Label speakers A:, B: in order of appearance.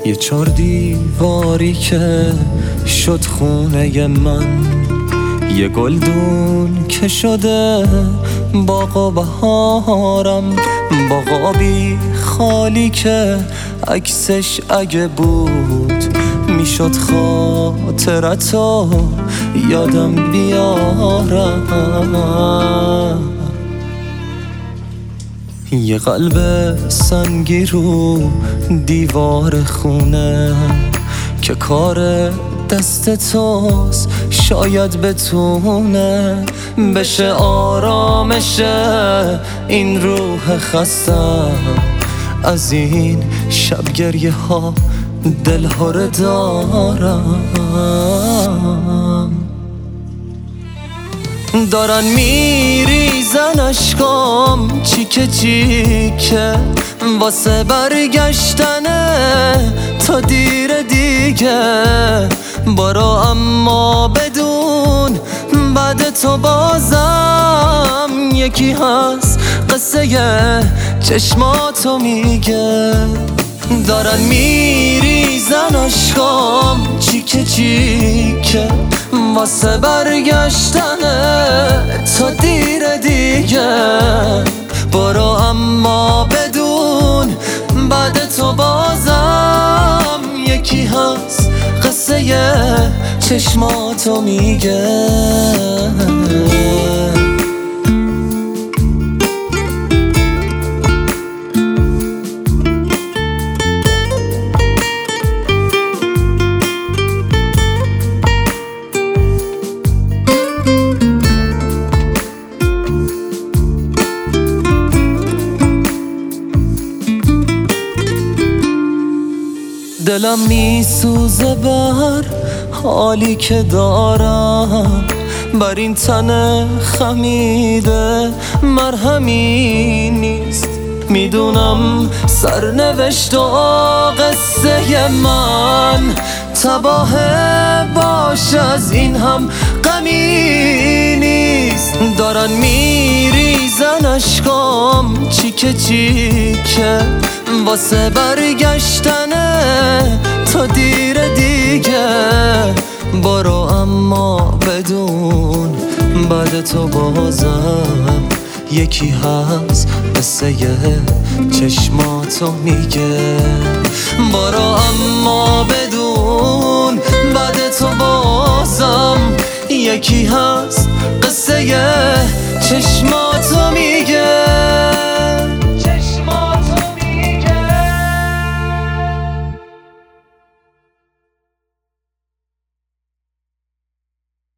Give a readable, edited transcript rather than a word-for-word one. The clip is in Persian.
A: یه 4 دیواری که شد خونه من، یه گلدون که شده باغ و بهارم، باغابی خالی که عکسش اگه بود میشد خاطرتو یادم بیارم. یه قلب سنگی رو دیوار خونه که کار دست توست، شاید بتونه بشه آرامش این روح خستم. از این شب گریه ها دل هره دارن میریزن اشکام چیکه چیکه واسه برگشتنه تا دیر دیگه. برو اما بدون بعد تو بازم یکی هست قصه چشماتو میگه. دارن میریزن اشکام چیکه چیکه واسه برگشتنه تا دیر دیگه. برو اما بدون بعد تو بازم یکی هست قصه چشماتو میگه. دلم میسوزه بر حالی که دارم، بر این تن خمیده مرهمی نیست. میدونم سرنوشت و قصه من تباه باش، از این هم غمی نیست. دارن میریزن اشکام چیکه چیکه واسه برگشتنه تا دیر دیگه. برو اما بدون بعد تو بازم یکی هست قصه چشماتو میگه. برو اما بدون بعد تو بازم یکی هست قصه چشماتو میگه.